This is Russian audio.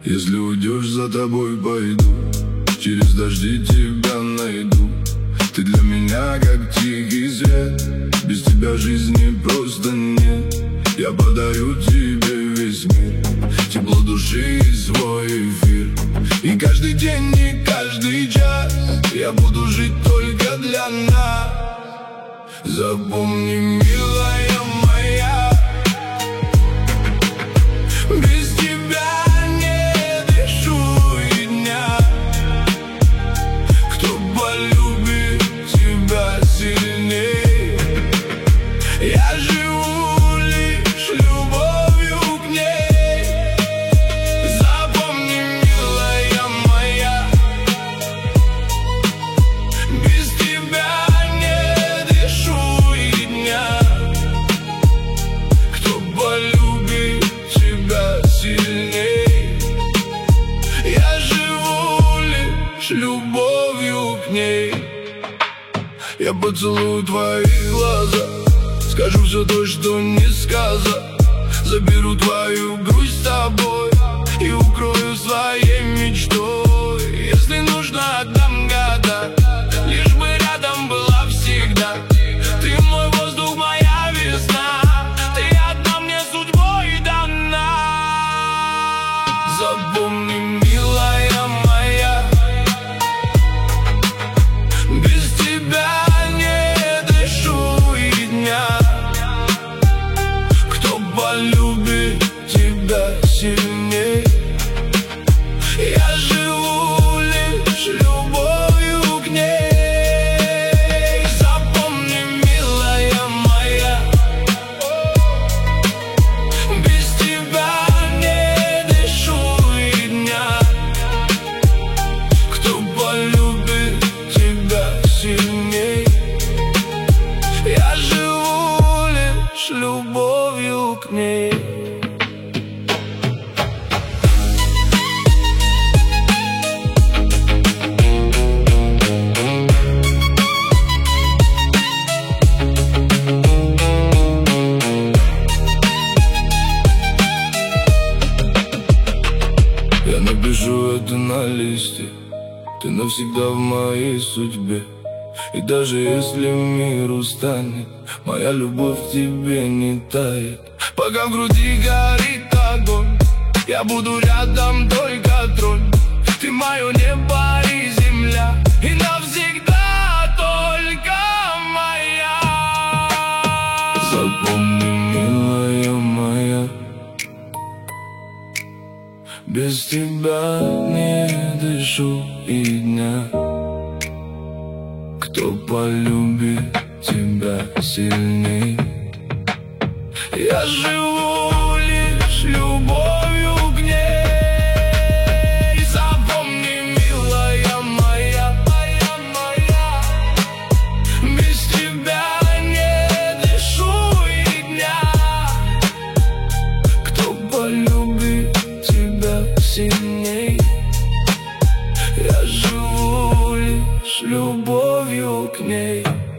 Если уйдешь, за тобой пойду, через дожди тебя найду. Ты для меня как тихий свет, без тебя жизни просто нет. Я подарю тебе весь мир, тепло души и свой эфир. И каждый день, и каждый час я буду жить только для нас. Запомни, милая моя, без тебя не дышу и дня. Кто полюбит тебя сильней? Я живу лишь любовью к ней. Запомни, милая моя, без тебя не дышу и дня. Кто полюбит тебя сильней? Я живу лишь любовью к ней. Я поцелую твои глаза, скажу все то, что не сказано. Заберу твою грусть с собой и укрою своей мечтой. Если нужно, отдам года, лишь бы рядом была всегда. Ты мой воздух, моя весна, ты одна мне судьбой дана. Запомни, милая моя, без тебя не дышу и дня. Кто полюбит тебя сильней? Я живу лишь любовью к ней. Запомни, милая моя, без тебя не дышу и дня. Кто полюбит тебя сильней? Я живу лишь любовью к ней. Я напишу это на листе, ты навсегда в моей судьбе. И даже если мир устанет, моя любовь к тебе не тает. Пока в груди горит огонь, я буду рядом, только тронь. Ты мое небо и земля, и навсегда только моя. Запомни, милая моя, без тебя не дышу и дня. Кто полюбит тебя сильней? Я живу лишь любовью к ней. Запомни, милая моя, без тебя не дышу и дня. Кто полюбит тебя сильней? Я живу лишь любовью к ней.